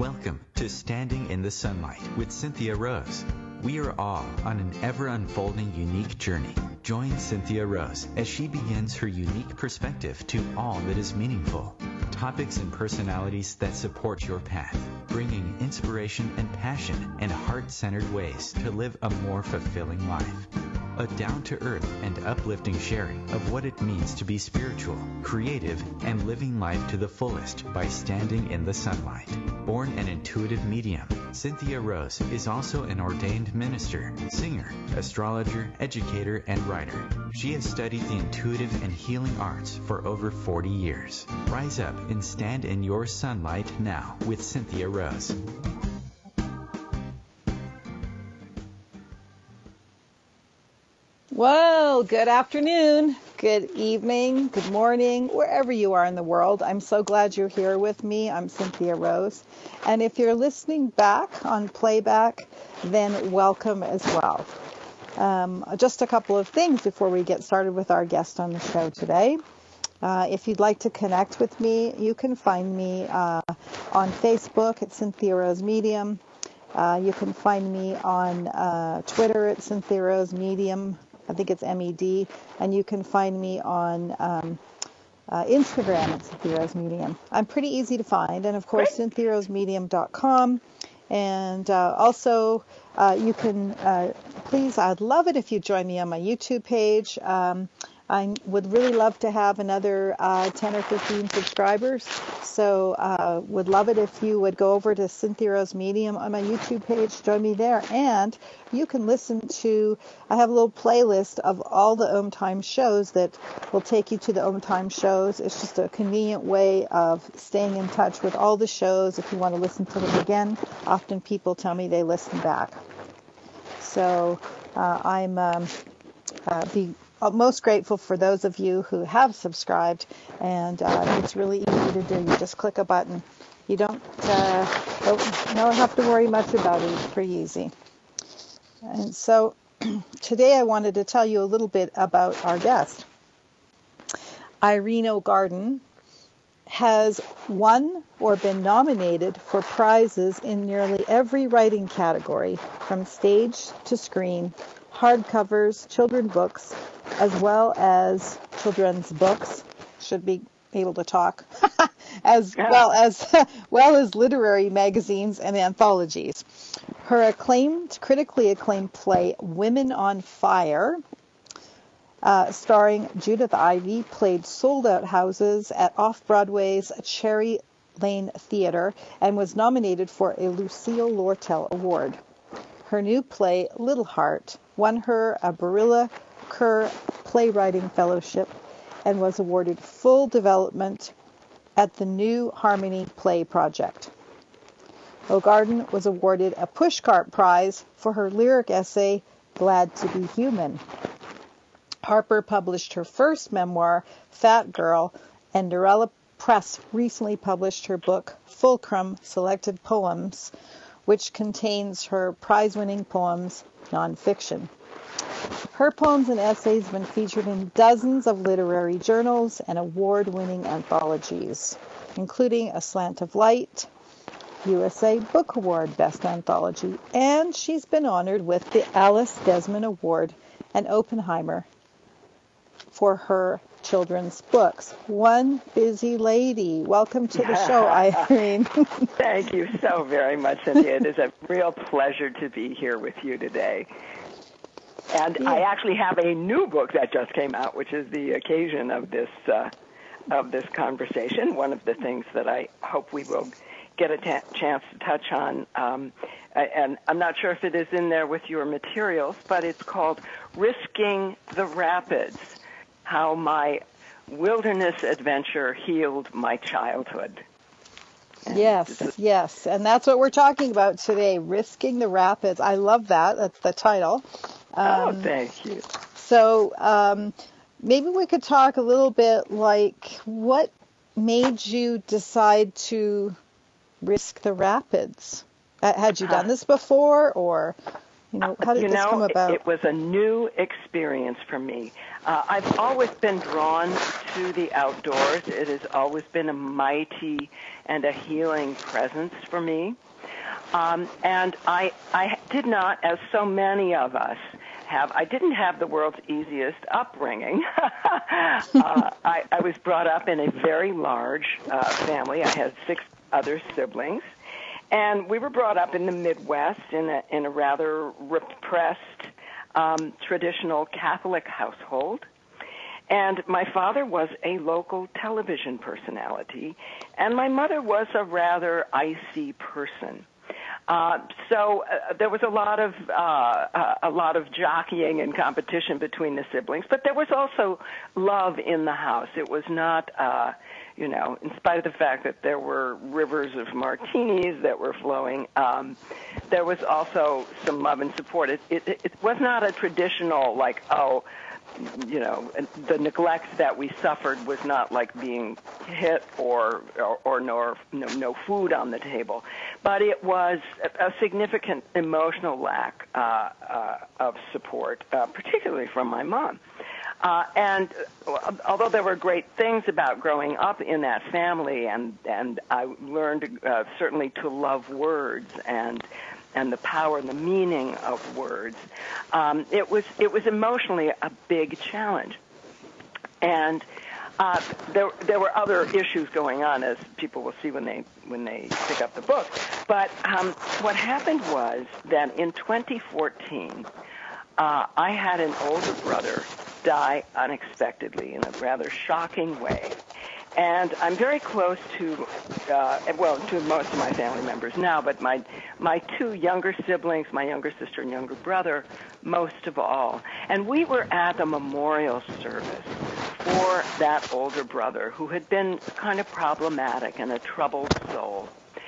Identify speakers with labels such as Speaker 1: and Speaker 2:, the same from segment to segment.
Speaker 1: Welcome to Standing in the Sunlight with Cynthia Rose. We are all on an ever-unfolding unique journey. Join Cynthia Rose as she begins her unique perspective to all that is meaningful. Topics and personalities that support your path, bringing inspiration and passion and heart-centered ways to live a more fulfilling life. A down-to-earth and uplifting sharing of what it means to be spiritual, creative, and living life to the fullest by standing in the sunlight. Born an intuitive medium, Cynthia Rose is also an ordained minister, singer, astrologer, educator, and writer. She has studied the intuitive and healing arts for over 40 years. Rise up and stand in your sunlight now with Cynthia Rose.
Speaker 2: Well, good afternoon, good evening, good morning, wherever you are in the world. I'm so glad you're here with me. I'm Cynthia Rose. And if you're listening back on playback, then welcome as well. Just a couple of things before we get started with our guest on the show today. If you'd like to connect with me, you can find me on Facebook at Cynthia Rose Medium. You can find me on Twitter at Cynthia Rose Medium. I think it's MED, and you can find me on Instagram at Cynthia Rose Medium. I'm pretty easy to find, and of course, CynthiaRoseMedium.com. And also, you can, please, I'd love it if you join me on my YouTube page. I would really love to have another 10 or 15 subscribers. So would love it if you would go over to Cynthia Rose Medium on my YouTube page, join me there. And you can listen to, I have a little playlist of all the Om Time shows that will take you to the Om Time shows. It's just a convenient way of staying in touch with all the shows if you want to listen to them again. Often people tell me they listen back. So I'm most grateful for those of you who have subscribed, and it's really easy to do. You just click a button. You don't have to worry much about it. It's pretty easy. And so today I wanted to tell you a little bit about our guest. Irene O'Garden has won or been nominated for prizes in nearly every writing category, from stage to screen, hardcovers, children's books, as well as children's books, should be able to talk, as well as literary magazines and anthologies. Her critically acclaimed play, Women on Fire, starring Judith Ivey, played sold-out houses at Off-Broadway's Cherry Lane Theatre and was nominated for a Lucille Lortel Award. Her new play, Little Heart, won her a Barilla Kerr Playwriting Fellowship and was awarded full development at the New Harmony Play Project. O'Garden was awarded a Pushcart Prize for her lyric essay, Glad to Be Human. Harper published her first memoir, Fat Girl, and Norella Press recently published her book, Fulcrum Selected Poems, which contains her prize-winning poems, nonfiction. Her poems and essays have been featured in dozens of literary journals and award-winning anthologies, including A Slant of Light, USA Book Award Best Anthology, and she's been honored with the Alice Desmond Award and Oppenheimer for her children's books. One busy lady. Welcome to the show, Irene.
Speaker 3: Thank you so very much, Cynthia. It is a real pleasure to be here with you today. And I actually have a new book that just came out, which is the occasion of this conversation. One of the things that I hope we will get a chance to touch on, and I'm not sure if it is in there with your materials, but it's called Risking the Rapids, How My Wilderness Adventure Healed My Childhood.
Speaker 2: Yes, and that's what we're talking about today, Risking the Rapids. I love that. That's the title.
Speaker 3: Thank you.
Speaker 2: So maybe we could talk a little bit like what made you decide to risk the rapids? Had you done this before, or? How did this come about?
Speaker 3: It was a new experience for me. I've always been drawn to the outdoors. It has always been a mighty and a healing presence for me. And I did not, as so many of us have, I didn't have the world's easiest upbringing. I was brought up in a very large family. I had 6 other siblings. And we were brought up in the Midwest in a rather repressed, traditional Catholic household. And my father was a local television personality, and my mother was a rather icy person. So there was a lot of jockeying and competition between the siblings, but there was also love in the house. It was not, in spite of the fact that there were rivers of martinis that were flowing, there was also some love and support. It was not a traditional, the neglect that we suffered was not like being hit or no food on the table, but it was a significant emotional lack of support, particularly from my mom. And although there were great things about growing up in that family, and I learned certainly to love words and the power and the meaning of words, it was emotionally a big challenge. And there were other issues going on, as people will see when they pick up the book. But what happened was that in 2014, I had an older brother die unexpectedly in a rather shocking way. And I'm very close to most of my family members now, but my 2 younger siblings, my younger sister and younger brother, most of all. And we were at the memorial service for that older brother who had been kind of problematic and a troubled soul.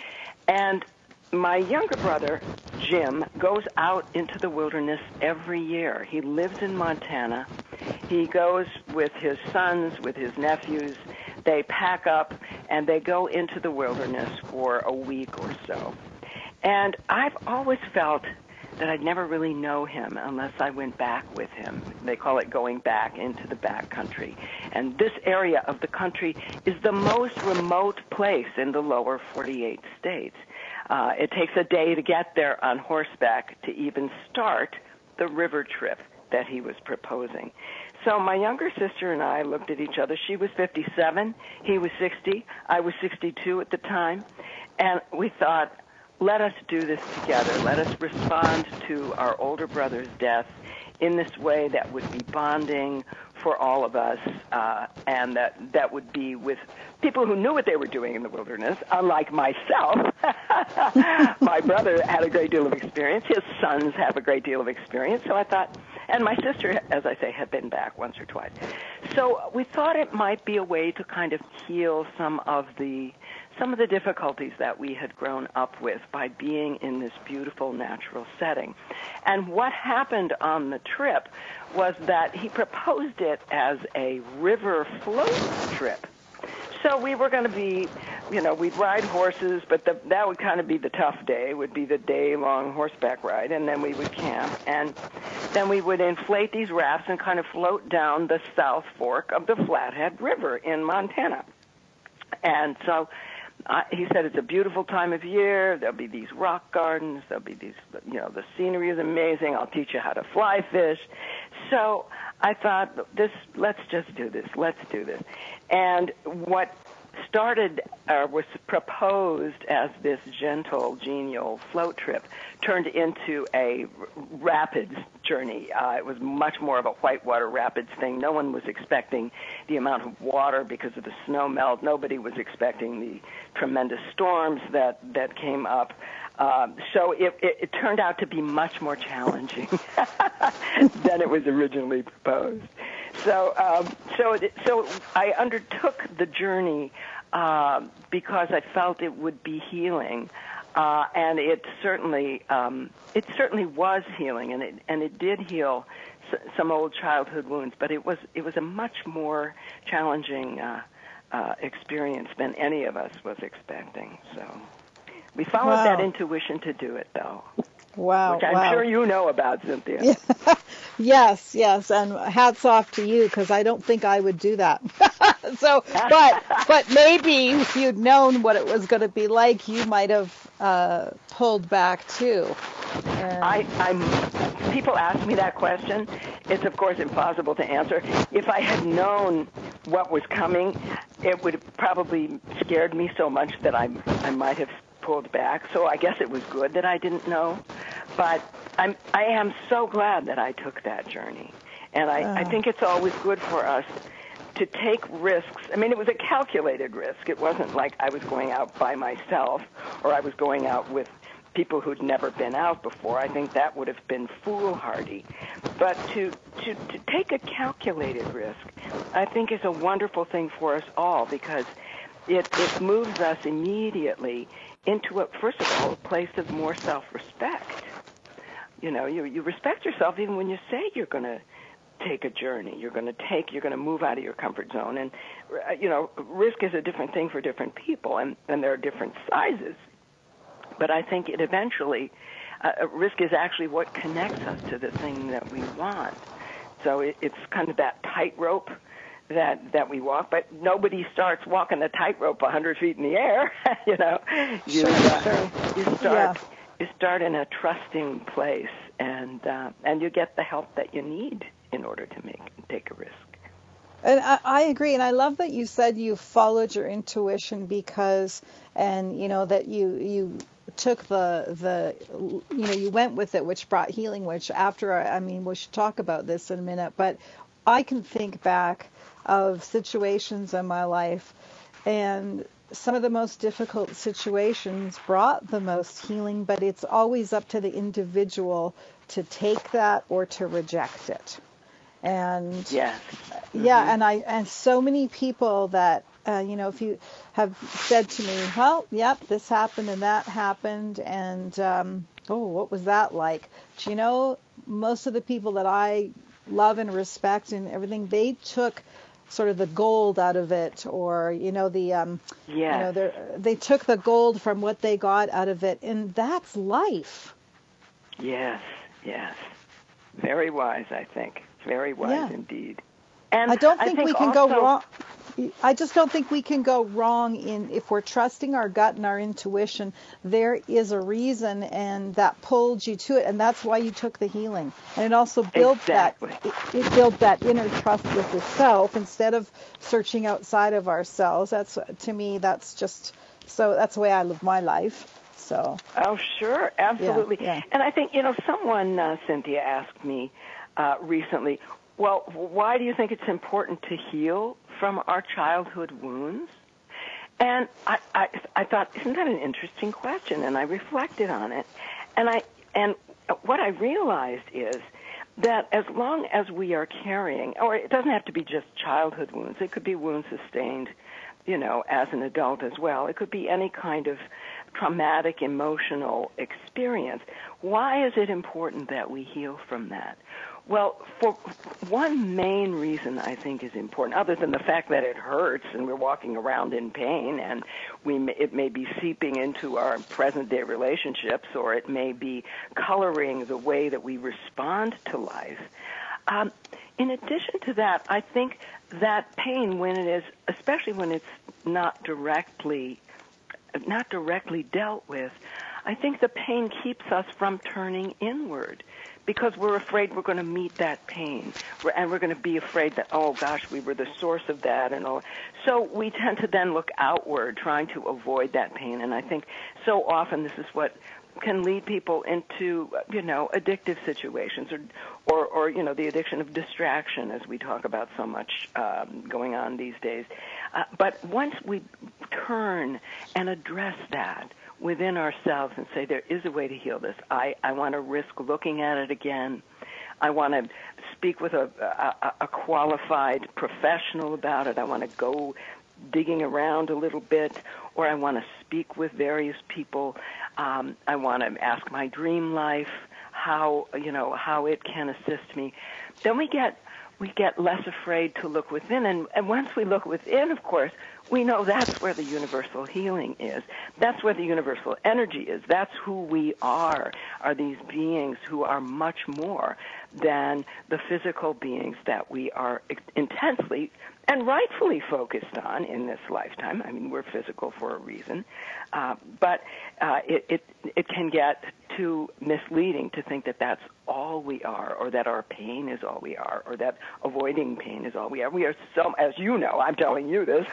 Speaker 3: And my younger brother, Jim, goes out into the wilderness every year. He lives in Montana. He goes with his sons, with his nephews. They pack up and they go into the wilderness for a week or so. And I've always felt that I'd never really know him unless I went back with him. They call it going back into the back country. And this area of the country is the most remote place in the lower 48 states. It takes a day to get there on horseback to even start the river trip that he was proposing. So my younger sister and I looked at each other. She was 57, he was 60, I was 62 at the time, and we thought, let us do this together. Let us respond to our older brother's death in this way that would be bonding for all of us, and that would be with people who knew what they were doing in the wilderness, unlike myself. My brother had a great deal of experience. His sons have a great deal of experience. So I thought, and my sister, as I say, had been back once or twice. So we thought it might be a way to kind of heal some of the difficulties that we had grown up with by being in this beautiful natural setting. And what happened on the trip was that he proposed it as a river float trip. So we were going to be, we'd ride horses, but that would kind of be the tough day, would be the day-long horseback ride, and then we would camp. And then we would inflate these rafts and kind of float down the South Fork of the Flathead River in Montana. And so he said it's a beautiful time of year. There'll be these rock gardens. There'll be these, the scenery is amazing. I'll teach you how to fly fish. So I thought, let's just do this. Let's do this. And what started was proposed as this gentle, genial float trip turned into a rapids journey. It was much more of a whitewater rapids thing. No one was expecting the amount of water because of the snow melt. Nobody was expecting the tremendous storms that came up. So it turned out to be much more challenging than it was originally proposed. So I undertook the journey because I felt it would be healing, and it certainly was healing, and it did heal some old childhood wounds. But it was a much more challenging experience than any of us was expecting. So we followed that intuition to do it, though.
Speaker 2: Wow,
Speaker 3: which I'm
Speaker 2: wow.
Speaker 3: sure you know about, Cynthia.
Speaker 2: Yeah. Yes, yes, and hats off to you because I don't think I would do that. So, but maybe if you'd known what it was going to be like, you might have pulled back too. And
Speaker 3: People ask me that question. It's of course impossible to answer. If I had known what was coming, it would have probably scared me so much that I might have pulled back. So I guess it was good that I didn't know. But I am so glad that I took that journey. And I think it's always good for us to take risks. I mean, it was a calculated risk. It wasn't like I was going out by myself or I was going out with people who'd never been out before. I think that would have been foolhardy. But to take a calculated risk, I think is a wonderful thing for us all because it moves us immediately into, first of all, a place of more self-respect. You know, you respect yourself even when you say you're going to take a journey. You're going to move out of your comfort zone. And, you know, risk is a different thing for different people, and there are different sizes. But I think it eventually, risk is actually what connects us to the thing that we want. So it's kind of that tightrope that we walk, but nobody starts walking the tightrope 100 feet in the air. You know, you start in a trusting place, and you get the help that you need in order to take a risk.
Speaker 2: And I agree, and I love that you said you followed your intuition because, and you know that you took the you know you went with it, which brought healing. Which after I mean we should talk about this in a minute, but I can think back of situations in my life, and some of the most difficult situations brought the most healing. But it's always up to the individual to take that or to reject it. And
Speaker 3: yeah,
Speaker 2: and so many people that you know, if you have said to me, well, yep, this happened and that happened, and what was that like? Do you know, most of the people that I love and respect and everything, they took sort of the gold out of it, or you know you know they took the gold from what they got out of it, and that's life.
Speaker 3: Yes, very wise, I think. Very wise indeed. And
Speaker 2: I don't think we can go wrong. I just don't think we can go wrong if we're trusting our gut and our intuition. There is a reason, and that pulled you to it, and that's why you took the healing. And it also builds that inner trust with yourself instead of searching outside of ourselves. That's, to me, that's the way I live my life. So.
Speaker 3: Oh, sure, absolutely.
Speaker 2: Yeah.
Speaker 3: And I think, you know, someone, Cynthia, asked me recently, well, why do you think it's important to heal from our childhood wounds? And I thought, isn't that an interesting question? And I reflected on it. And what I realized is that as long as we are carrying, or it doesn't have to be just childhood wounds, it could be wounds sustained, you know, as an adult as well. It could be any kind of traumatic emotional experience. Why is it important that we heal from that? Well, for one main reason I think is important, other than the fact that it hurts and we're walking around in pain, and it may be seeping into our present-day relationships, or it may be coloring the way that we respond to life. In addition to that, I think that pain, when it is, especially when it's not directly dealt with, I think the pain keeps us from turning inward, because we're afraid we're going to meet that pain, and we're going to be afraid that, oh gosh, we were the source of that, and all. So we tend to then look outward, trying to avoid that pain. And I think so often this is what can lead people into, you know, addictive situations, or you know, the addiction of distraction, as we talk about so much going on these days. But once we turn and address that within ourselves and say, there is a way to heal this. I want to risk looking at it again. I want to speak with a qualified professional about it. I want to go digging around a little bit, or I want to speak with various people. I want to ask my dream life how it can assist me. Then we get we get less afraid to look within. And once we look within, of course, we know that's where the universal healing is. That's where the universal energy is. That's who we are these beings who are much more than the physical beings that we are intensely and rightfully focused on in this lifetime. I mean, we're physical for a reason, but it can get too misleading to think that that's all we are, or that our pain is all we are, or that avoiding pain is all we are. We are so, as you know, I'm telling you this,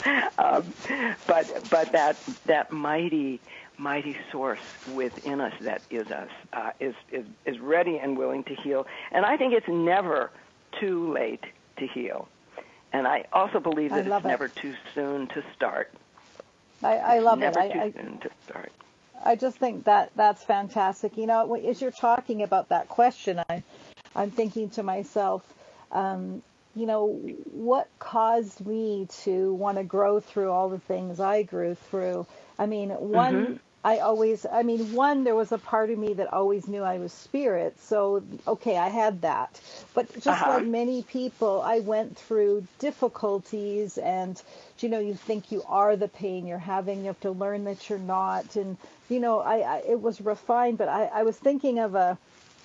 Speaker 3: but that mighty source within us that is us is ready and willing to heal. And I think it's never too late to heal. And I also believe that it's never too soon to start.
Speaker 2: I love it.
Speaker 3: Never too soon to start.
Speaker 2: I just think that's fantastic. You know, as you're talking about that question, I'm thinking to myself, you know, what caused me to want to grow through all the things I grew through? I mean, there was a part of me that always knew I was spirit. So, okay, I had that. But just like many people, I went through difficulties, and, you know, you think you are the pain you're having. You have to learn that you're not. And, you know, it was refined, but I was thinking of the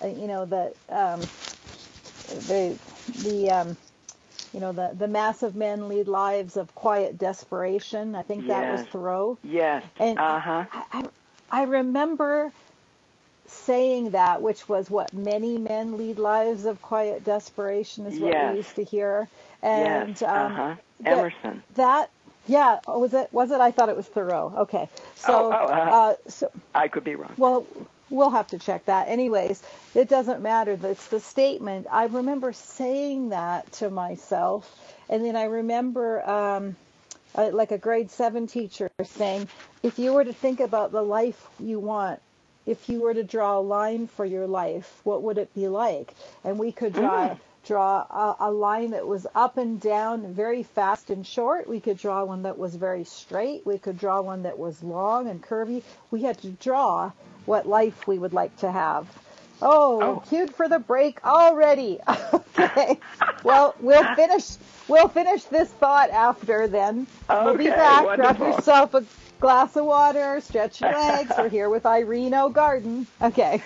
Speaker 2: massive men lead lives of quiet desperation. I think that was Thoreau.
Speaker 3: Yes.
Speaker 2: And I remember saying that, which was what many men lead lives of quiet desperation is what we used to hear. And
Speaker 3: Emerson.
Speaker 2: Was it? I thought it was Thoreau. Okay. So
Speaker 3: so I could be wrong.
Speaker 2: Well, we'll have to check that. Anyways, it doesn't matter. It's the statement. I remember saying that to myself, and then I remember like a grade 7 teacher saying, if you were to think about the life you want, if you were to draw a line for your life, what would it be like? And we could draw a line that was up and down, very fast and short. We could draw one that was very straight. We could draw one that was long and curvy. We had to draw what life we would like to have. Queued for the break already. Okay. Well, we'll finish this thought after then. We'll be back.
Speaker 3: Wonderful.
Speaker 2: Grab yourself a glass of water, stretch your legs. We're here with Irene O'Garden. Okay.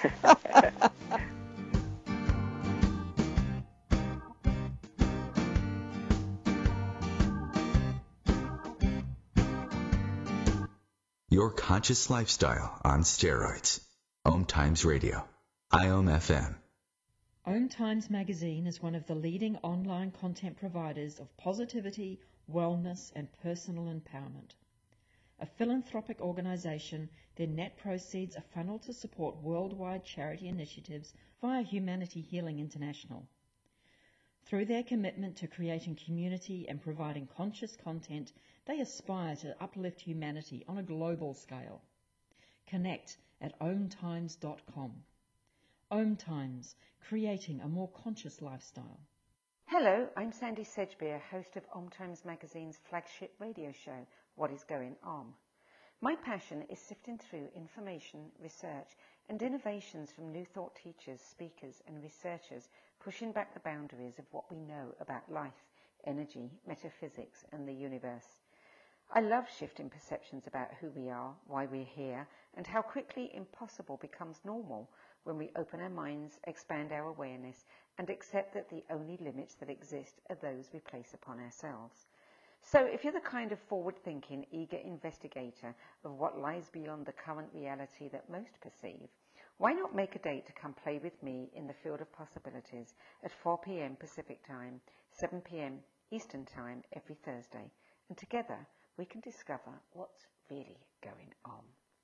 Speaker 1: Your conscious lifestyle on steroids. Om Times Radio. IOM FM.
Speaker 4: Om Times Magazine is one of the leading online content providers of positivity, wellness, and personal empowerment. A philanthropic organization, their net proceeds are funneled to support worldwide charity initiatives via Humanity Healing International. Through their commitment to creating community and providing conscious content, they aspire to uplift humanity on a global scale. Connect at omtimes.com. Om Times, creating a more conscious lifestyle.
Speaker 5: Hello, I'm Sandy Sedgbeer, host of Om Times Magazine's flagship radio show, What is Going On? My passion is sifting through information, research, and innovations from new thought teachers, speakers, and researchers pushing back the boundaries of what we know about life, energy, metaphysics, and the universe. I love shifting perceptions about who we are, why we're here, and how quickly impossible becomes normal when we open our minds, expand our awareness, and accept that the only limits that exist are those we place upon ourselves. So if you're the kind of forward-thinking, eager investigator of what lies beyond the current reality that most perceive, why not make a date to come play with me in the field of possibilities at 4 p.m. Pacific Time, 7 p.m. Eastern Time every Thursday, and together we can discover what's really going on.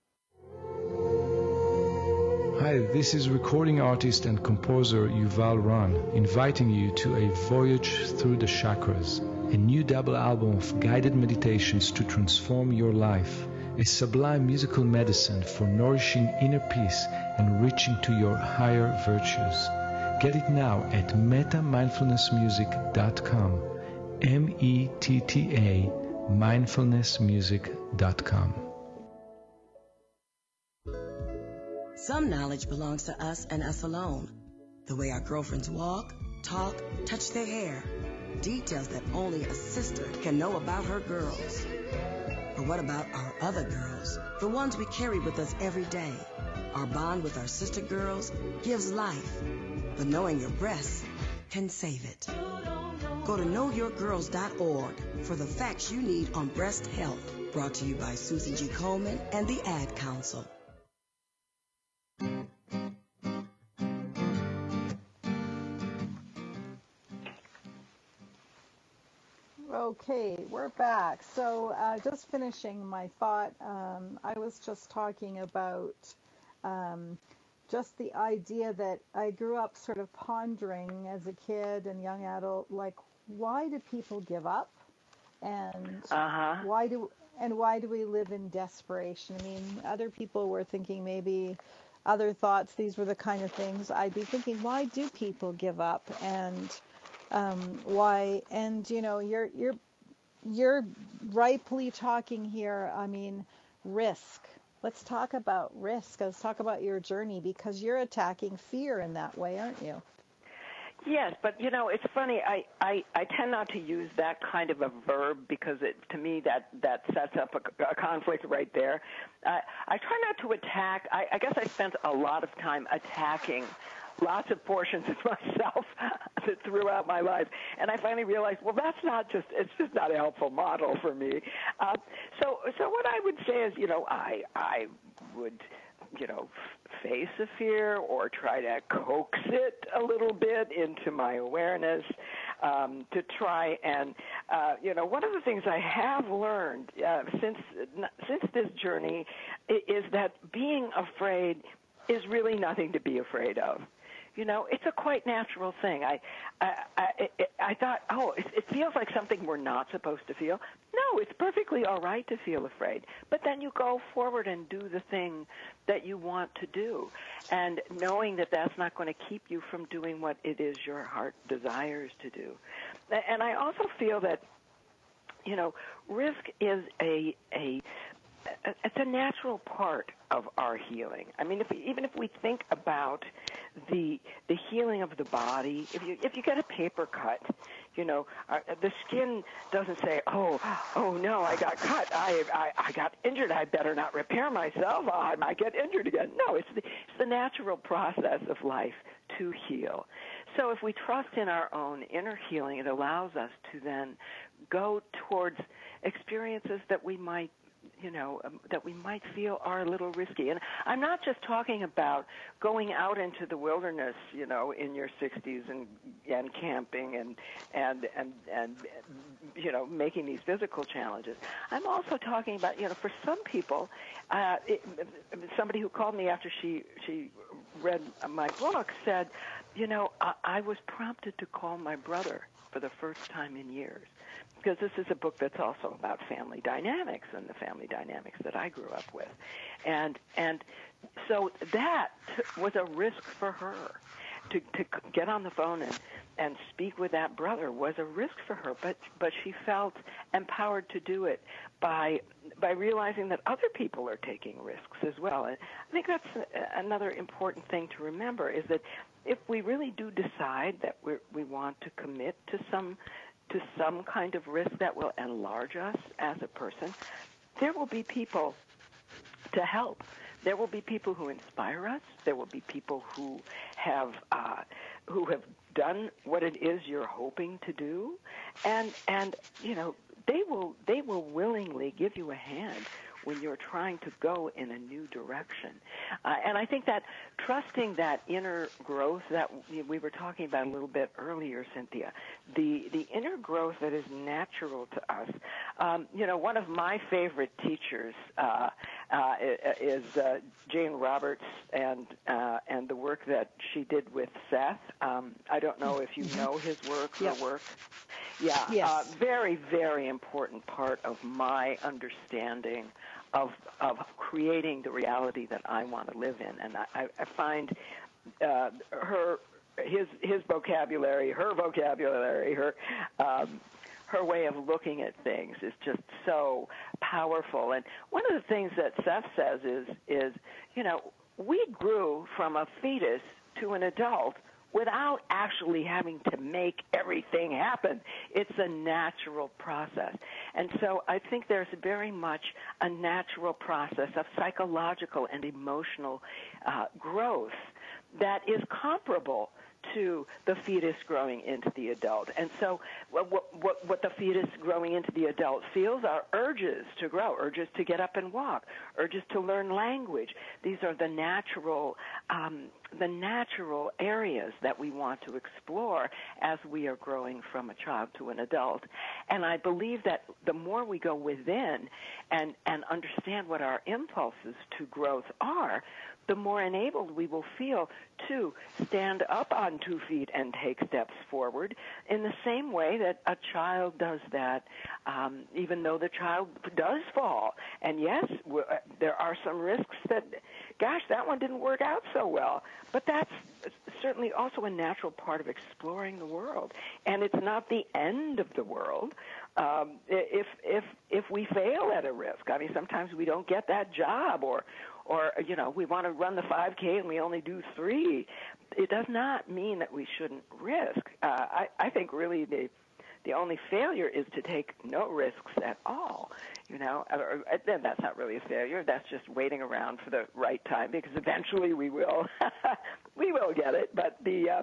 Speaker 6: Hi, this is recording artist and composer Yuval Ran, inviting you to a voyage through the chakras, a new double album of guided meditations to transform your life, a sublime musical medicine for nourishing inner peace and reaching to your higher virtues. Get it now at metamindfulnessmusic.com, METTA mindfulnessmusic.com.
Speaker 7: Some knowledge belongs to us and us alone. The way our girlfriends walk, talk, touch their hair. Details that only a sister can know about her girls. But what about our other girls? The ones we carry with us every day. Our bond with our sister girls gives life. But knowing your breasts can save it. Go to knowyourgirls.org for the facts you need on breast health. Brought to you by Susie G. Coleman and the Ad Council.
Speaker 2: Okay, we're back. So just finishing my thought, I was just talking about just the idea that I grew up sort of pondering as a kid and young adult, like, why do people give up? And why do we live in desperation? I mean, other people were thinking maybe other thoughts. These were the kind of things I'd be thinking, why do people give up? And why? And you know, you're rightfully talking here. I mean, risk. Let's talk about risk. Let's talk about your journey, because you're attacking fear in that way, aren't you?
Speaker 3: Yes, but you know, it's funny. I tend not to use that kind of a verb because to me that sets up a conflict right there. I try not to attack. I guess I spent a lot of time attacking lots of portions of myself throughout my life, and I finally realized, well, it's just not a helpful model for me. So what I would say is, you know, I would, you know, face a fear or try to coax it a little bit into my awareness, to try and, you know, one of the things I have learned since this journey is that being afraid is really nothing to be afraid of. You know, it's a quite natural thing. I thought, it feels like something we're not supposed to feel. No, it's perfectly all right to feel afraid. But then you go forward and do the thing that you want to do, and knowing that that's not going to keep you from doing what it is your heart desires to do. And I also feel that, you know, risk is it's a natural part of our healing. I mean, even if we think about the healing of the body, if you get a paper cut, you know, the skin doesn't say, oh no, I got cut, I got injured, I better not repair myself, I might get injured again. No, it's the natural process of life to heal. So if we trust in our own inner healing, it allows us to then go towards experiences that we might, you know, that we might feel are a little risky. And I'm not just talking about going out into the wilderness, you know, in your 60s and camping and you know, making these physical challenges. I'm also talking about, you know, for some people, somebody who called me after she read my book said, you know, I was prompted to call my brother for the first time in years, because this is a book that's also about family dynamics and the family dynamics that I grew up with. And so that was a risk for her. To get on the phone and speak with that brother was a risk for her, but she felt empowered to do it by realizing that other people are taking risks as well. And I think that's another important thing to remember, is that if we really do decide that we want to commit to some kind of risk that will enlarge us as a person, there will be people to help. There will be people who inspire us. There will be people who have done what it is you're hoping to do, and you know, they will willingly give you a hand when you're trying to go in a new direction. And I think that trusting that inner growth that we were talking about a little bit earlier, Cynthia, the inner growth that is natural to us. You know, one of my favorite teachers is Jane Roberts and the work that she did with Seth. I don't know if you know his work, her work. Yeah,
Speaker 2: yes.
Speaker 3: Very, very important part of my understanding of creating the reality that I want to live in. And I find his vocabulary, her vocabulary, her way of looking at things is just so powerful. And one of the things that Seth says is, you know, we grew from a fetus to an adult without actually having to make everything happen. It's a natural process. And so I think there's very much a natural process of psychological and emotional growth that is comparable to the fetus growing into the adult. And so what the fetus growing into the adult feels are urges to grow, urges to get up and walk, urges to learn language. These are the natural areas that we want to explore as we are growing from a child to an adult. And I believe that the more we go within and understand what our impulses to growth are, the more enabled we will feel to stand up on 2 feet and take steps forward in the same way that a child does that, even though the child does fall. And yes, there are some risks that, gosh, that one didn't work out so well. But that's certainly also a natural part of exploring the world. And it's not the end of the world. If we fail at a risk, I mean, sometimes we don't get that job, or we want to run the 5K and we only do 3. It does not mean that we shouldn't risk. I think really the only failure is to take no risks at all. Then that's not really a failure. That's just waiting around for the right time, because eventually we will get it. But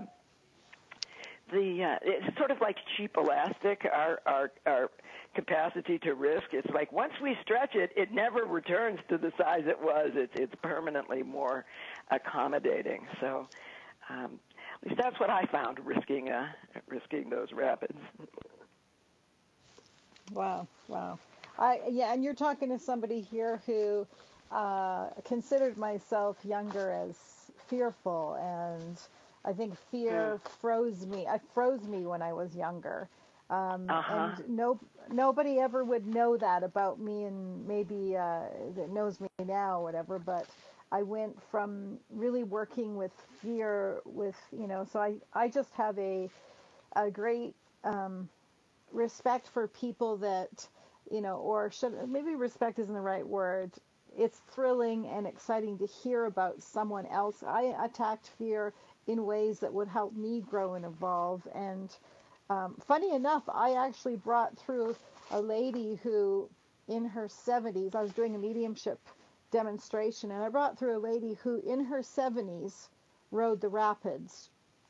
Speaker 3: it's sort of like cheap elastic, our capacity to risk. It's like once we stretch it, it never returns to the size it was. It's permanently more accommodating. So at least that's what I found risking those rapids.
Speaker 2: Wow. And you're talking to somebody here who considered myself younger as fearful, and I think fear froze me. It froze me when I was younger. And nobody ever would know that about me, and maybe that knows me now or whatever, but I went from really working with fear so I just have a great respect for people that, or maybe respect isn't the right word. It's thrilling and exciting to hear about someone else. I attacked fear in ways that would help me grow and evolve. And funny enough, I actually brought through a lady who, in her 70s, I was doing a mediumship demonstration, and I brought through a lady who, in her 70s, rode the rapids.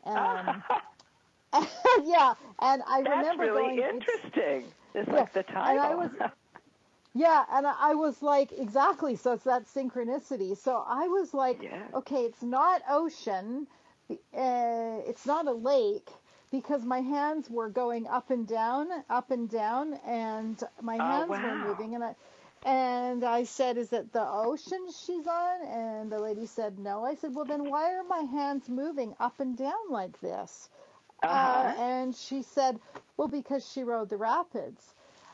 Speaker 2: Yeah, and I remember going...
Speaker 3: That's really interesting. It's like the title.
Speaker 2: And I was like, exactly, so it's that synchronicity. So I was like, okay, it's not ocean, it's not a lake, because my hands were going up and down, and my hands were moving, and I said, is it the ocean she's on? And the lady said, no. I said, well, then why are my hands moving up and down like this? And she said, well, because she rode the rapids.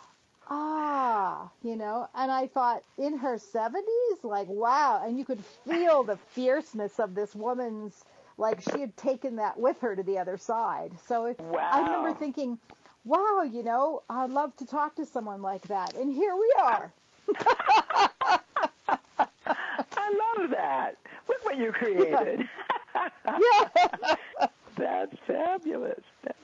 Speaker 2: And I thought, in her 70s, like, wow. And you could feel the fierceness of this woman's, like, she had taken that with her to the other side. So I remember thinking, wow, I'd love to talk to someone like that. And here we are.
Speaker 3: I love that. Look what you created. That's fabulous.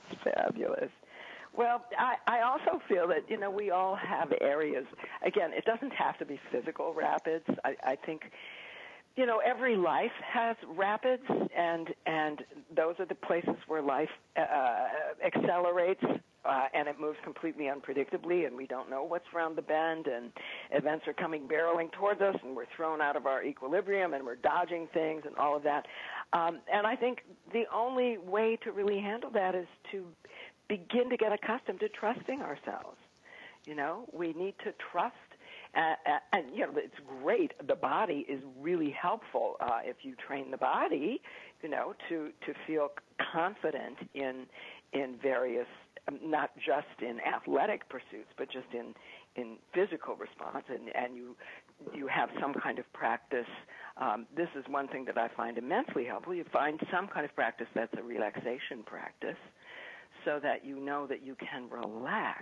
Speaker 3: Well, I also feel that, we all have areas. Again, it doesn't have to be physical rapids. I think, every life has rapids, and those are the places where life accelerates, and it moves completely unpredictably, and we don't know what's around the bend, and events are coming barreling towards us, and we're thrown out of our equilibrium, and we're dodging things and all of that. And I think the only way to really handle that is to begin to get accustomed to trusting ourselves. We need to trust, and it's great. The body is really helpful if you train the body, to feel confident in various, not just in athletic pursuits, but just in physical response, and you have some kind of practice. This is one thing that I find immensely helpful. You find some kind of practice that's a relaxation practice, so that you know that you can relax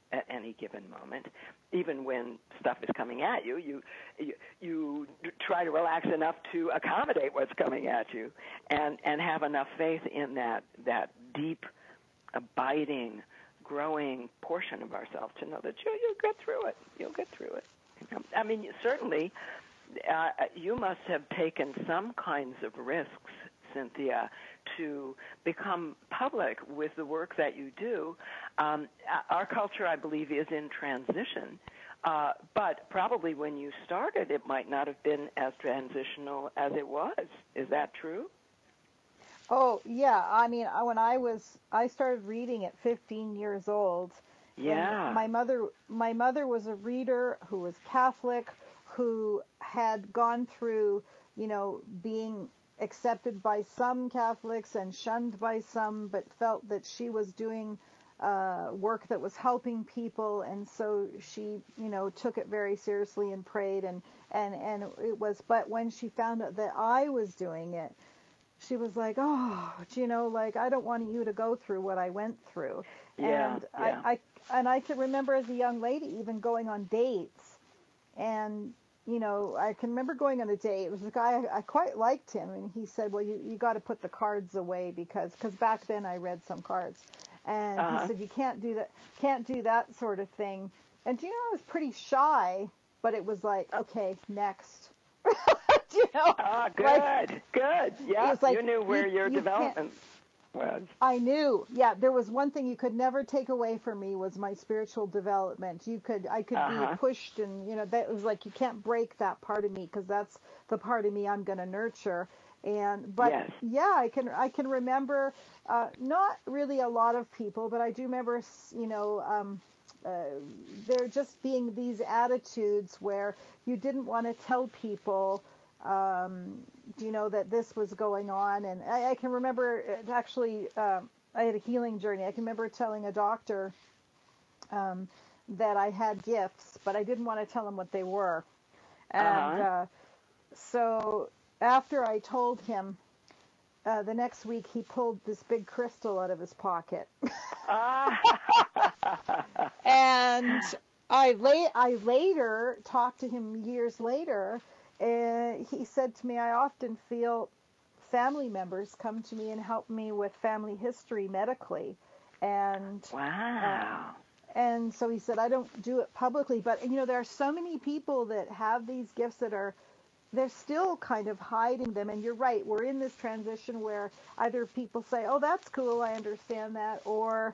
Speaker 3: at any given moment. Even when stuff is coming at you, you try to relax enough to accommodate what's coming at you, and have enough faith in that deep, abiding, growing portion of ourselves to know that you'll get through it. You'll get through it. I mean, certainly, you must have taken some kinds of risks, Cynthia, to become public with the work that you do. Our culture, I believe, is in transition, but probably when you started, it might not have been as transitional as it was. Is that true?
Speaker 2: Oh, yeah. I mean, I started reading at 15 years old.
Speaker 3: Yeah.
Speaker 2: And my mother was a reader who was Catholic, who had gone through, being accepted by some Catholics and shunned by some, but felt that she was doing work that was helping people, and so she, took it very seriously and prayed, and it was. But when she found out that I was doing it, she was like, oh, like, I don't want you to go through what I went through.
Speaker 3: Yeah,
Speaker 2: and I can remember as a young lady even going on dates, and I can remember going on a date. It was a guy, I quite liked him, and he said, well, you got to put the cards away because back then I read some cards, and he said, you can't do that sort of thing. And I was pretty shy, but it was like, okay, next.
Speaker 3: Good. Yeah,
Speaker 2: like,
Speaker 3: you knew where your development was.
Speaker 2: I knew. Yeah, there was one thing you could never take away from me was my spiritual development. I could be pushed, and that was like, you can't break that part of me because that's the part of me I'm going to nurture. But
Speaker 3: yes.
Speaker 2: Yeah, I can remember not really a lot of people, but I do remember there just being these attitudes where you didn't want to tell people that this was going on. And I can remember actually, I had a healing journey. I can remember telling a doctor that I had gifts, but I didn't want to tell him what they were. And so after I told him, the next week he pulled this big crystal out of his pocket. And I later talked to him years later, and he said to me, I often feel family members come to me and help me with family history medically. And
Speaker 3: wow.
Speaker 2: And so he said, I don't do it publicly, but there are so many people that have these gifts that they're still kind of hiding them. And you're right, we're in this transition where either people say, oh, that's cool, I understand that, or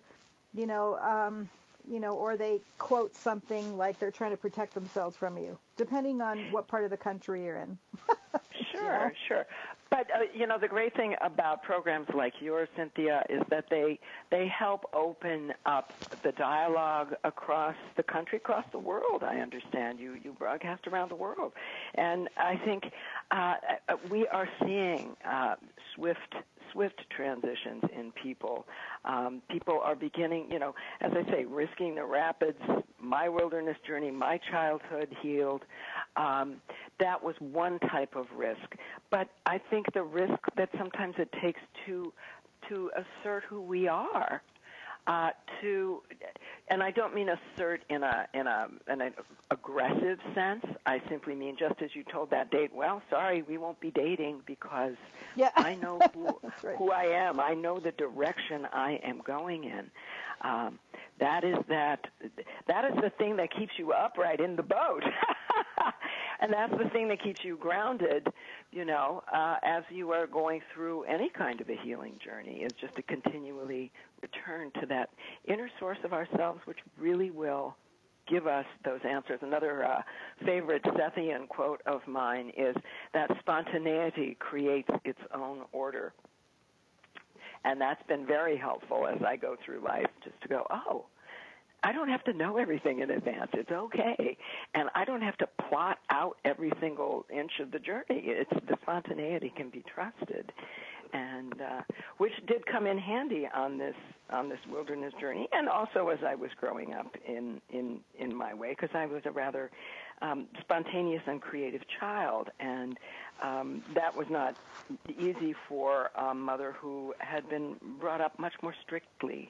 Speaker 2: or they quote something like they're trying to protect themselves from you, depending on what part of the country you're in.
Speaker 3: Sure. But, the great thing about programs like yours, Cynthia, is that they help open up the dialogue across the country, across the world. I understand you broadcast around the world. And I think we are seeing swift transitions in people. People are beginning, as I say, risking the rapids. My wilderness journey, my childhood healed. That was one type of risk. But I think the risk that sometimes it takes to assert who we are, and I don't mean assert in an aggressive sense. I simply mean, just as you told that date, well, sorry, we won't be dating because I know who I am. I know the direction I am going in. That is the thing that keeps you upright in the boat. And that's the thing that keeps you grounded, as you are going through any kind of a healing journey, is just to continually return to that inner source of ourselves, which really will give us those answers. Another favorite Sethian quote of mine is that spontaneity creates its own order. And that's been very helpful as I go through life, just to go, oh, I don't have to know everything in advance. It's okay. And I don't have to plot out every single inch of the journey. The spontaneity can be trusted, and which did come in handy on this wilderness journey, and also as I was growing up in my way, because I was a rather spontaneous and creative child, and that was not easy for a mother who had been brought up much more strictly.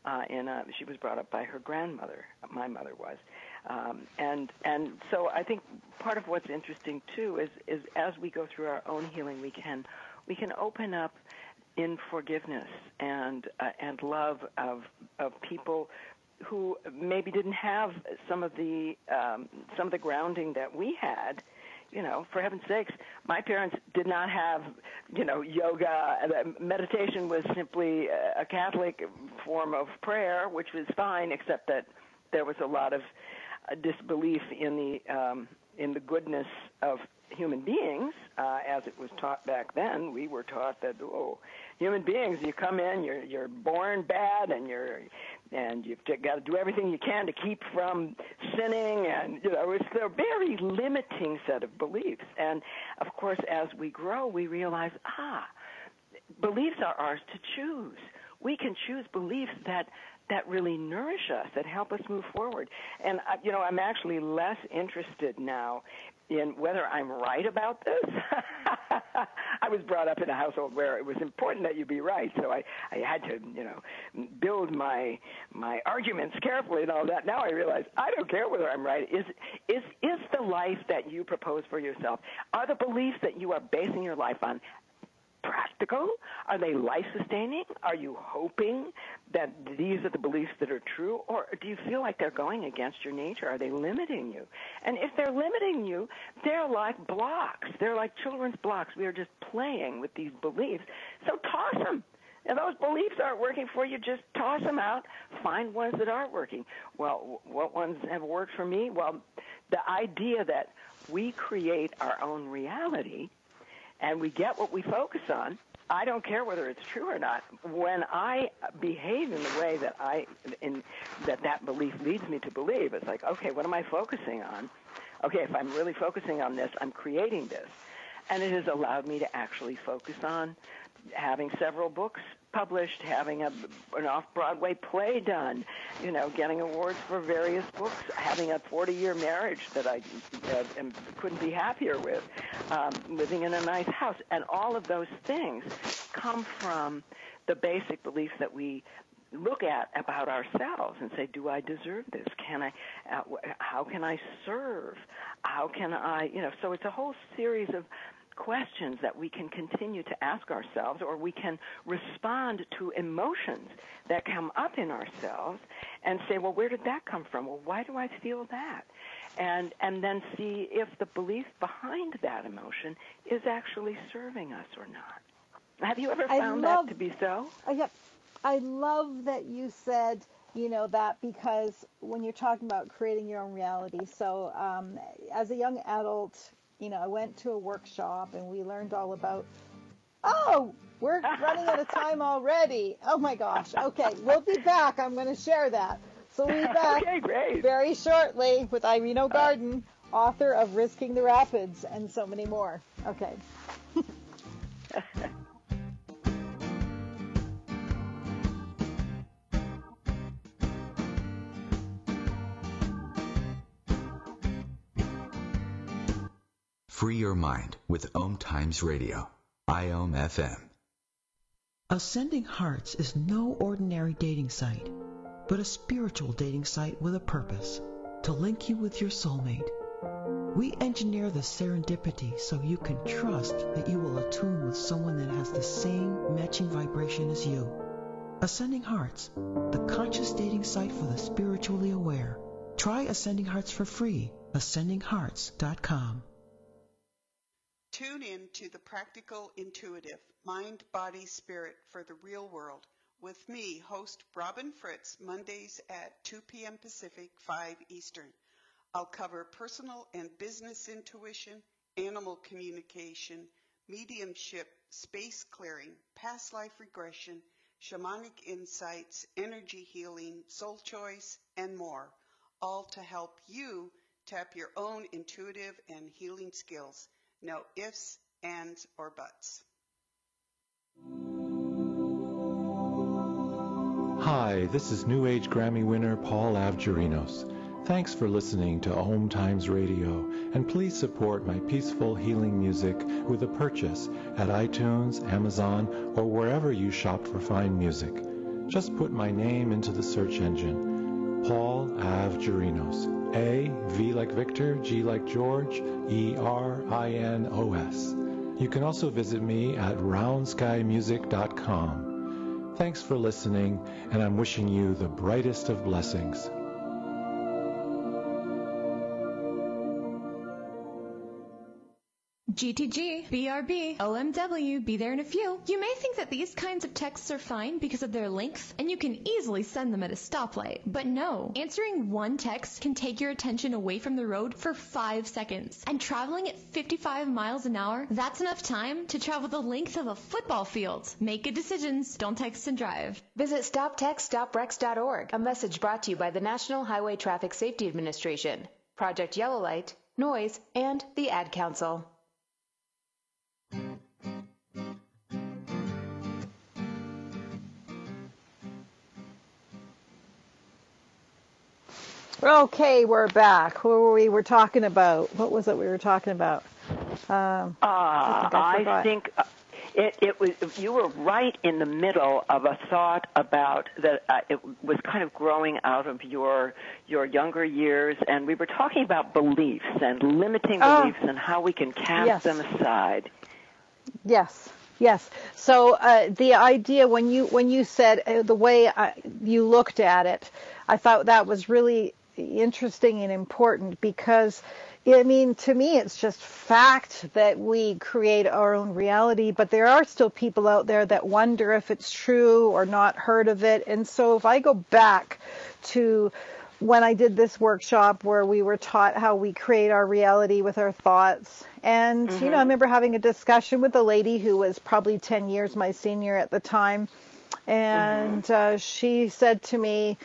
Speaker 3: She was brought up by her grandmother. My mother was, and so I think part of what's interesting too is as we go through our own healing, we can open up in forgiveness and love of people who maybe didn't have some of the grounding that we had. You know, for heaven's sakes, my parents did not have, yoga. Meditation was simply a Catholic form of prayer, which was fine, except that there was a lot of disbelief in the goodness of human beings, as it was taught back then. We were taught that, human beings, you come in, you're born bad, and you've got to do everything you can to keep from sinning, and it's a very limiting set of beliefs. And of course, as we grow, we realize, beliefs are ours to choose. We can choose beliefs that really nourish us, that help us move forward. And I'm actually less interested now in whether I'm right about this. I was brought up in a household where it was important that you be right, so I had to, build my arguments carefully and all that. Now I realize I don't care whether I'm right. Is the life that you propose for yourself, are the beliefs that you are basing your life on practical? Are they life-sustaining? Are you hoping that these are the beliefs that are true? Or do you feel like they're going against your nature? Are they limiting you? And if they're limiting you, they're like blocks. They're like children's blocks. We are just playing with these beliefs. So toss them. If those beliefs aren't working for you, just toss them out. Find ones that are working. Well, what ones have worked for me? Well, the idea that we create our own reality and we get what we focus on, I don't care whether it's true or not. When I behave in the way that belief leads me to believe, it's like, okay, what am I focusing on? Okay, if I'm really focusing on this, I'm creating this. And it has allowed me to actually focus on having several books published, having an off-Broadway play done, getting awards for various books, having a 40-year marriage that I couldn't be happier with, living in a nice house. And all of those things come from the basic beliefs that we look at about ourselves and say, do I deserve this? How can I serve? How can I, so it's a whole series of questions that we can continue to ask ourselves, or we can respond to emotions that come up in ourselves and say, well, where did that come from? Well, why do I feel that? And then see if the belief behind that emotion is actually serving us or not. Have you ever found that to be so?
Speaker 2: I love that you said, that, because when you're talking about creating your own reality. So as a young adult, I went to a workshop and we learned all about, we're running out of time already. Oh my gosh. Okay, we'll be back. I'm going to share that. So we'll be back very shortly with Irene O'Garden, author of Risking the Rapids and so many more. Okay.
Speaker 1: Free your mind with Om Times Radio, IOM FM.
Speaker 8: Ascending Hearts is no ordinary dating site, but a spiritual dating site with a purpose, to link you with your soulmate. We engineer the serendipity so you can trust that you will attune with someone that has the same matching vibration as you. Ascending Hearts, the conscious dating site for the spiritually aware. Try Ascending Hearts for free, ascendinghearts.com.
Speaker 9: Tune in to the Practical Intuitive, Mind, Body, Spirit for the Real World with me, host Robin Fritz, Mondays at 2 p.m. Pacific, 5 Eastern. I'll cover personal and business intuition, animal communication, mediumship, space clearing, past life regression, shamanic insights, energy healing, soul choice, and more, all to help you tap your own intuitive and healing skills. No ifs, ands, or buts.
Speaker 10: Hi, this is New Age Grammy winner Paul Avgerinos. Thanks for listening to Om Times Radio, and please support my peaceful healing music with a purchase at iTunes, Amazon, or wherever you shop for fine music. Just put my name into the search engine, Paul Avgerinos. A, V like Victor, G like George, E-R-I-N-O-S. You can also visit me at roundskymusic.com. Thanks for listening, and I'm wishing you the brightest of blessings.
Speaker 11: GTG, BRB, OMW, be there in a few. You may think that these kinds of texts are fine because of their length, and you can easily send them at a stoplight. But no, answering one text can take your attention away from the road for 5 seconds. And traveling at 55 miles an hour, that's enough time to travel the length of a football field. Make good decisions, don't text and drive.
Speaker 12: Visit StopTextStopWrecks.org, a message brought to you by the National Highway Traffic Safety Administration, Project Yellow Light, Noise, and the Ad Council.
Speaker 2: Okay, we're back. What were we talking about? What was it we were talking about?
Speaker 3: I think it was, you were right in the middle of a thought about that. It was kind of growing out of your younger years, and we were talking about beliefs and limiting beliefs and how we can cast them aside.
Speaker 2: Yes. So the idea when you said the way you looked at it, I thought that was really interesting and important because, I mean, to me, it's just fact that we create our own reality, but there are still people out there that wonder if it's true or not heard of it. And so if I go back to when I did this workshop where we were taught how we create our reality with our thoughts, and, you know, I remember having a discussion with a lady who was probably 10 years my senior at the time, and she said to me,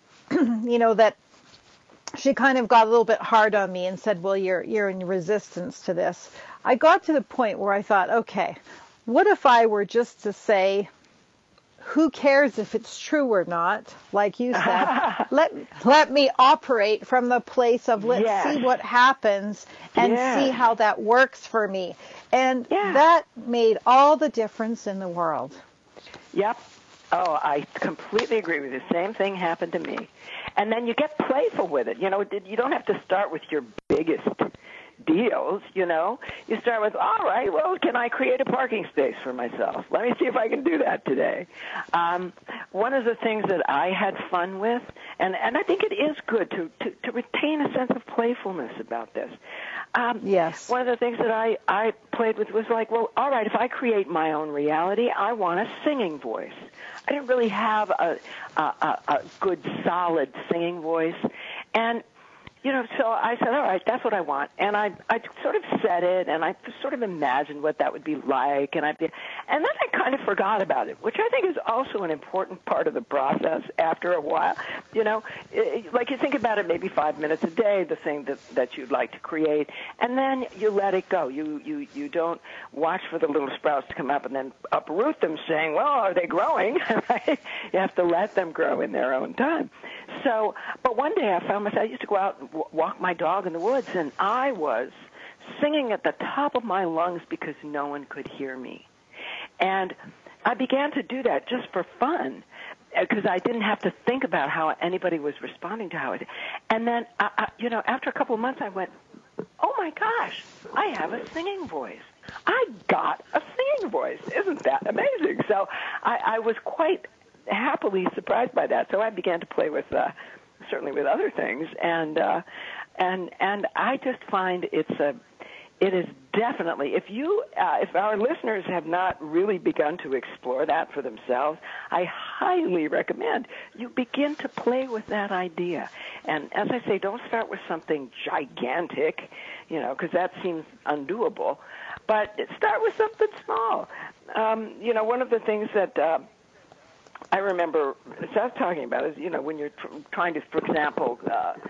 Speaker 2: you know, that she kind of got a little bit hard on me and said, well, you're in resistance to this. I got to the point where I thought, okay, what if I were just to say, who cares if it's true or not? Like you said, let me operate from the place of let's see what happens and see how that works for me. And that made all the difference in the world.
Speaker 3: Yep. Oh, I completely agree with you. The same thing happened to me. And then you get playful with it. You know, you don't have to start with your biggest deals, you know. You start with, all right, well, can I create a parking space for myself? Let me see if I can do that today. One of the things that I had fun with, and I think it is good to retain a sense of playfulness about this.
Speaker 2: Yes.
Speaker 3: One of the things that I played with was like, well, all right, if I create my own reality, I want a singing voice. I didn't really have a good, solid singing voice. And, you know, so I said, all right, that's what I want. And I sort of said it, and I sort of imagined what that would be like. And then I kind of forgot about it, which I think is also an important part of the process after a while. You know, like you think about it maybe 5 minutes a day, the thing that you'd like to create, and then you let it go. You don't watch for the little sprouts to come up and then uproot them saying, well, are they growing? Right? You have to let them grow in their own time. So, but one day I found myself, I used to go out and walk my dog in the woods, and I was singing at the top of my lungs because no one could hear me. And I began to do that just for fun because I didn't have to think about how anybody was responding to how it. And then, you know, after a couple of months, I went, oh, my gosh, I have a singing voice. I got a singing voice. Isn't that amazing? So I was quite happily surprised by that. So I began to play with, certainly with other things, and I just find it is definitely, if our listeners have not really begun to explore that for themselves, I highly recommend you begin to play with that idea. And as I say, don't start with something gigantic, you know, because that seems undoable, but start with something small. You know, one of the things that I remember Seth talking about is, you know, when you're trying to, for example,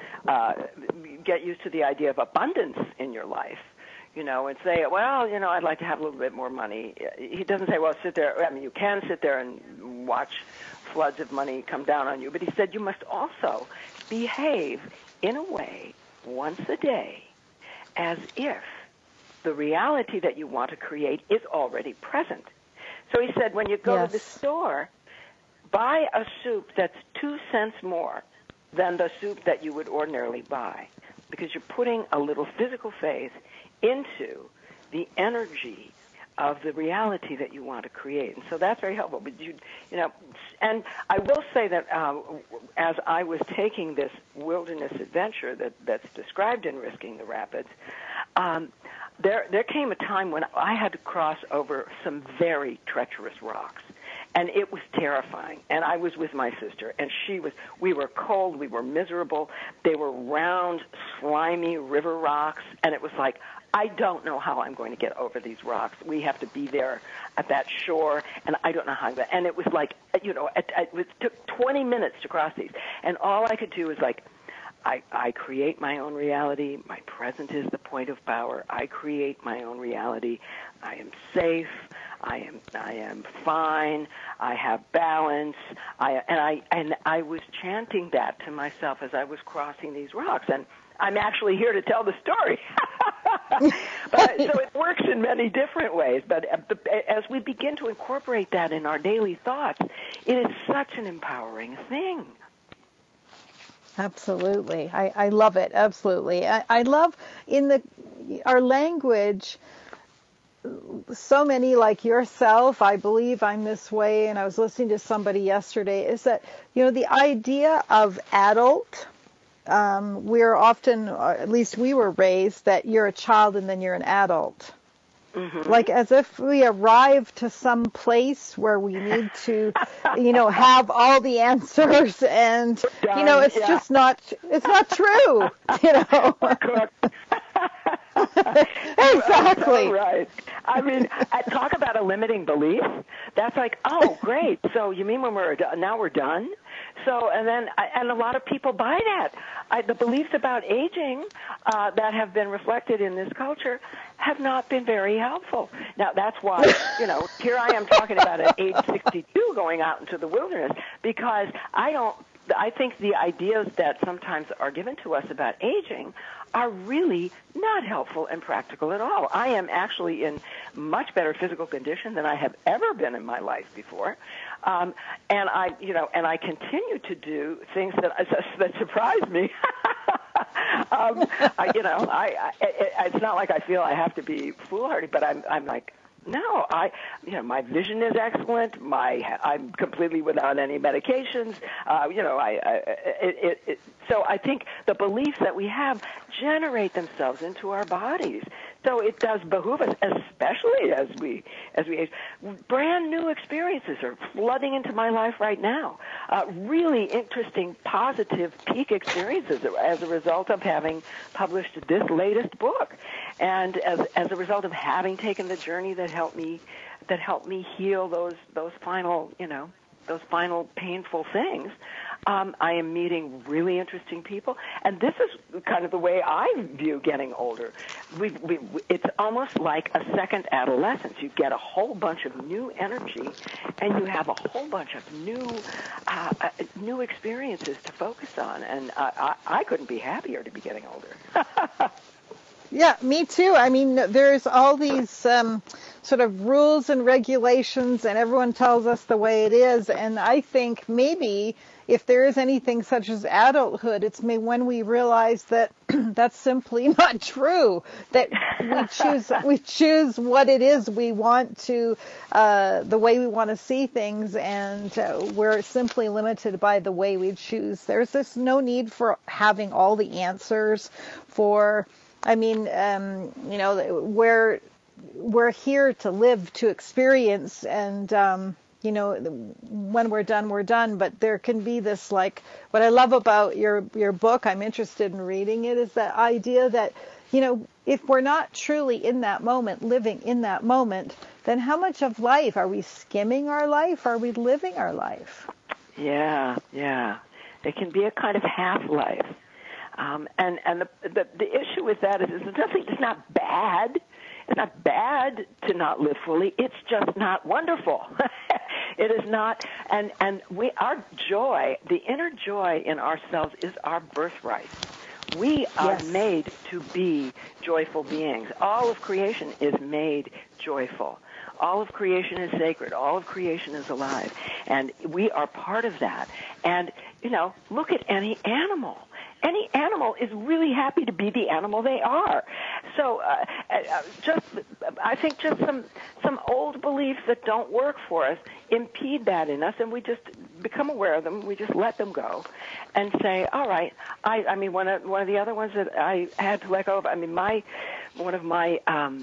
Speaker 3: get used to the idea of abundance in your life, you know, and say, well, you know, I'd like to have a little bit more money. He doesn't say, well, sit there. I mean, you can sit there and watch floods of money come down on you, but he said you must also behave in a way once a day as if the reality that you want to create is already present. So he said when you go to the store, buy a soup that's 2 cents more than the soup that you would ordinarily buy, because you're putting a little physical faith into the energy of the reality that you want to create. And so that's very helpful. But you know, and I will say that as I was taking this wilderness adventure that's described in Risking the Rapids, there came a time when I had to cross over some very treacherous rocks. And it was terrifying. And I was with my sister, and we were cold, we were miserable. They were round, slimy river rocks, and it was like, I don't know how I'm going to get over these rocks. We have to be there at that shore, and I don't know how. And it was like, you know, it took 20 minutes to cross these. And all I could do was like, I create my own reality. My present is the point of power. I create my own reality. I am safe. I am fine. I have balance. I was chanting that to myself as I was crossing these rocks. And I'm actually here to tell the story. So it works in many different ways. But as we begin to incorporate that in our daily thoughts, it is such an empowering thing.
Speaker 2: Absolutely. I love it. Absolutely. I love in our language, so many like yourself, I believe I'm this way, and I was listening to somebody yesterday, is that, you know, the idea of adult, we're often, or at least we were raised, that you're a child and then you're an adult. Mm-hmm. Like as if we arrive to some place where we need to, you know, have all the answers, and, you know, it's just not, it's not true, you know. Exactly.
Speaker 3: So right. I mean, talk about a limiting belief. That's like, oh, great. So you mean when now we're done? So, and a lot of people buy that. The beliefs about aging that have been reflected in this culture have not been very helpful. Now, that's why, you know, here I am talking about at age 62 going out into the wilderness, because I think the ideas that sometimes are given to us about aging are really not helpful and practical at all. I am actually in much better physical condition than I have ever been in my life before. And I continue to do things that surprise me. It's not like I feel I have to be foolhardy, but I'm like, no, my vision is excellent. I'm completely without any medications. So I think the beliefs that we have generate themselves into our bodies. So it does behoove us, especially as we age. Brand new experiences are flooding into my life right now. Really interesting, positive peak experiences as a result of having published this latest book, and as a result of having taken the journey that helped me heal those final painful things. I am meeting really interesting people, and this is kind of the way I view getting older. It's almost like a second adolescence. You get a whole bunch of new energy, and you have a whole bunch of new experiences to focus on, and I couldn't be happier to be getting older.
Speaker 2: Yeah, me too. I mean, there's all these sort of rules and regulations, and everyone tells us the way it is. And I think maybe if there is anything such as adulthood, it's when we realize that that's simply not true. That we choose what it is we want to, the way we want to see things, and we're simply limited by the way we choose. There's this no need for having all the answers for. I mean, we're here to live, to experience, and, when we're done, we're done. But there can be this, like, what I love about your book, I'm interested in reading it, is that idea that, if we're not truly in that moment, living in that moment, then how much of life, are we skimming our life? Are we living our life?
Speaker 3: Yeah. It can be a kind of half-life. And the issue with that is it's not bad. It's not bad to not live fully. It's just not wonderful. It is not. And our joy, the inner joy in ourselves, is our birthright. We are made to be joyful beings. All of creation is made joyful. all of creation is sacred. All of creation is alive. And we are part of that. And, look at any animal. Any animal is really happy to be the animal they are. So I think just some old beliefs that don't work for us impede that in us, and we just become aware of them. We just let them go and say, all right. I mean, one of the other ones that I had to let go of, one of my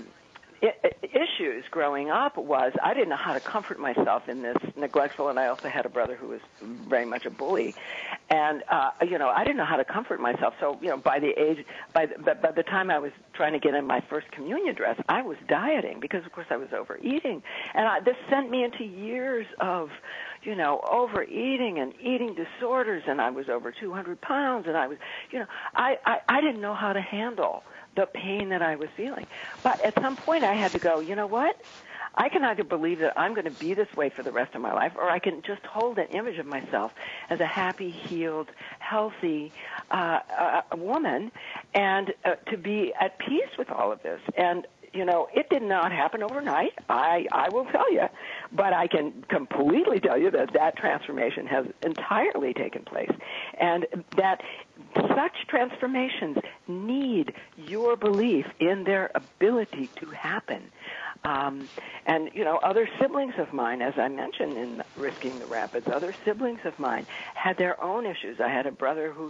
Speaker 3: issues growing up was I didn't know how to comfort myself in this neglectful, and I also had a brother who was very much a bully, and I didn't know how to comfort myself. So by the time I was trying to get in my first communion dress, I was dieting because of course I was overeating, and this sent me into years of overeating and eating disorders, and I was over 200 pounds, and I was I didn't know how to handle the pain that I was feeling. But at some point I had to go, you know what? I can either believe that I'm going to be this way for the rest of my life, or I can just hold an image of myself as a happy, healed, healthy woman, and to be at peace with all of this. And it did not happen overnight, I will tell you, but I can completely tell you that transformation has entirely taken place, and that such transformations need your belief in their ability to happen. And other siblings of mine, as I mentioned in Risking the Rapids, other siblings of mine had their own issues. I have a brother who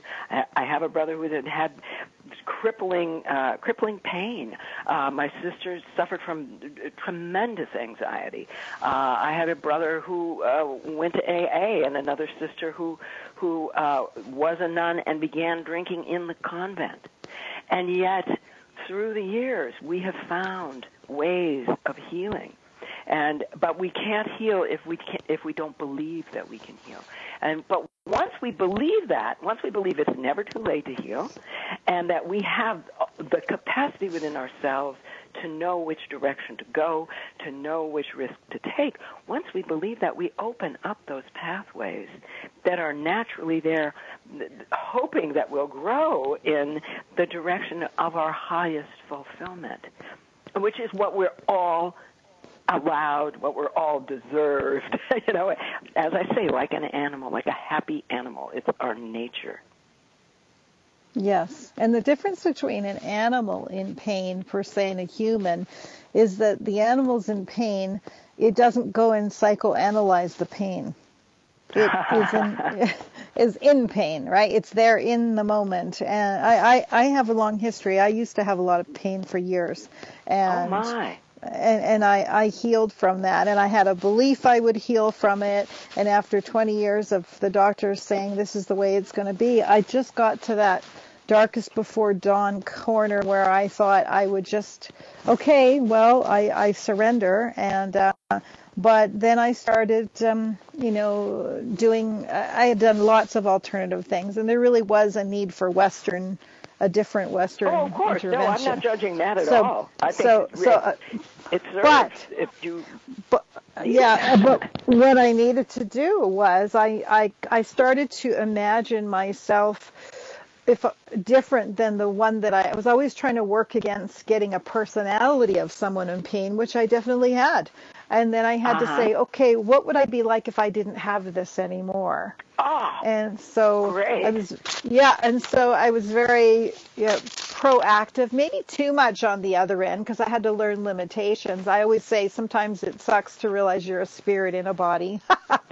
Speaker 3: had crippling pain. My sister suffered from tremendous anxiety. I had a brother who went to AA, and another sister who was a nun and began drinking in the convent. And yet, through the years, we have found ways of healing, but we can't heal if we don't believe that we can heal. But once we believe it's never too late to heal, and that we have the capacity within ourselves to know which direction to go, to know which risk to take, once we believe that, we open up those pathways that are naturally there, hoping that we'll grow in the direction of our highest fulfillment, which is what we're all allowed, what we're all deserved. As I say, like an animal, like a happy animal. It's our nature.
Speaker 2: Yes, and the difference between an animal in pain, per se, and a human is that the animal's in pain, it doesn't go and psychoanalyze the pain. It is in pain, right? It's there in the moment. And I have a long history. I used to have a lot of pain for years. And,
Speaker 3: oh, my.
Speaker 2: And I healed from that, and I had a belief I would heal from it, and after 20 years of the doctors saying this is the way it's going to be, I just got to that darkest before dawn corner where I thought I would just, okay, well, I surrender, and but then I started, doing, I had done lots of alternative things, and there really was a need for a different Western intervention.
Speaker 3: Oh, of course. No, I'm not judging that at all. I think it serves if you...
Speaker 2: But what I needed to do was I started to imagine myself different than the one that I was always trying to work against getting a personality of someone in pain, which I definitely had. And then I had to say, okay, what would I be like if I didn't have this anymore?
Speaker 3: Oh,
Speaker 2: and so
Speaker 3: great.
Speaker 2: I was very proactive, maybe too much on the other end, because I had to learn limitations. I always say sometimes it sucks to realize you're a spirit in a body. but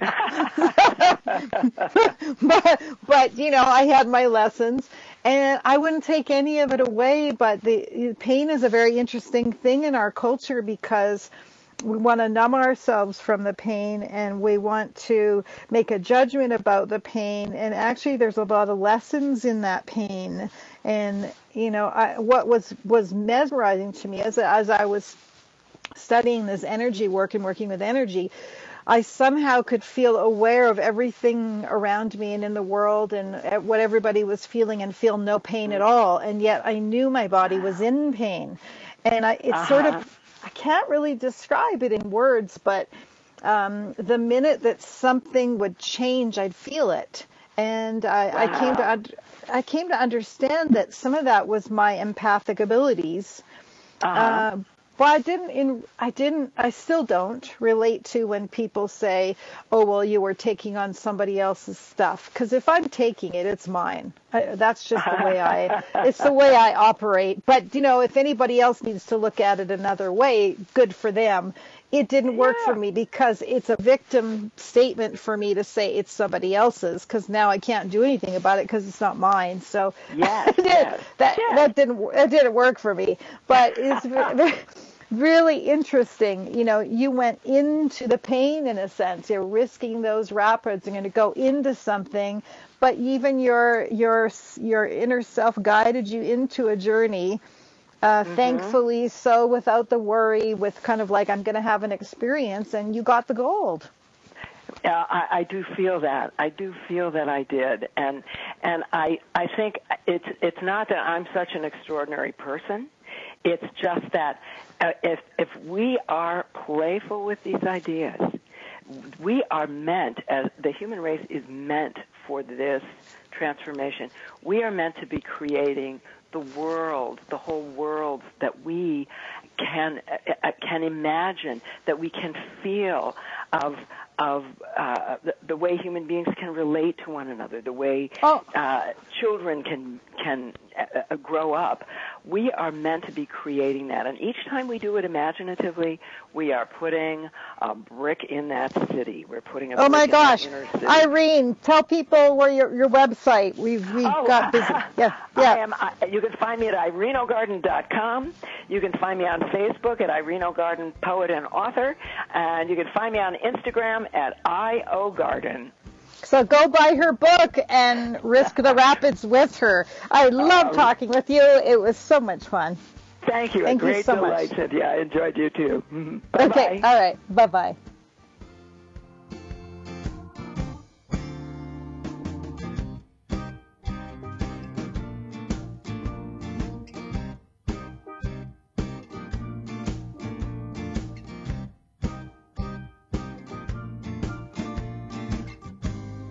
Speaker 2: I had my lessons, and I wouldn't take any of it away. But the pain is a very interesting thing in our culture because we want to numb ourselves from the pain, and we want to make a judgment about the pain. And actually, there's a lot of lessons in that pain. And what was mesmerizing to me as I was studying this energy work and working with energy, I somehow could feel aware of everything around me and in the world and what everybody was feeling, and feel no pain at all. And yet I knew my body was in pain, and sort of. I can't really describe it in words, but the minute that something would change, I'd feel it. And I came to understand that some of that was my empathic abilities, Well, I still don't relate to when people say, oh, well, you were taking on somebody else's stuff. Because if I'm taking it, it's mine. That's just the way it's the way I operate. But, if anybody else needs to look at it another way, good for them. It didn't work for me because it's a victim statement for me to say it's somebody else's, because now I can't do anything about it because it's not mine. So that didn't work for me. But it's really interesting. You went into the pain in a sense. You're risking those rapids and going to go into something, but even your inner self guided you into a journey. Thankfully, so without the worry, with kind of like, I'm going to have an experience, and you got the gold.
Speaker 3: Yeah, I do feel that. I do feel that I did, and I think it's not that I'm such an extraordinary person. It's just that if we are playful with these ideas, we are meant, as the human race is meant for this transformation. We are meant to be creating the world, the whole world that we can imagine, that we can feel of the way human beings can relate to one another, the way children can grow up. We are meant to be creating that, and each time we do it imaginatively, we are putting a brick in that city. We're putting a brick in that inner city.
Speaker 2: Irene, tell people where your website. We've got busy. Yeah.
Speaker 3: You can find me at ireneogarden.com. You can find me on Facebook at Irene O'Garden, poet and author, and you can find me on Instagram at iogarden.
Speaker 2: So go buy her book and risk the rapids with her. I love talking with you. It was so much fun.
Speaker 3: Thank you.
Speaker 2: Thank you so
Speaker 3: delight,
Speaker 2: much.
Speaker 3: Cynthia. I enjoyed you too. Bye-bye.
Speaker 2: Okay. All right. Bye-bye.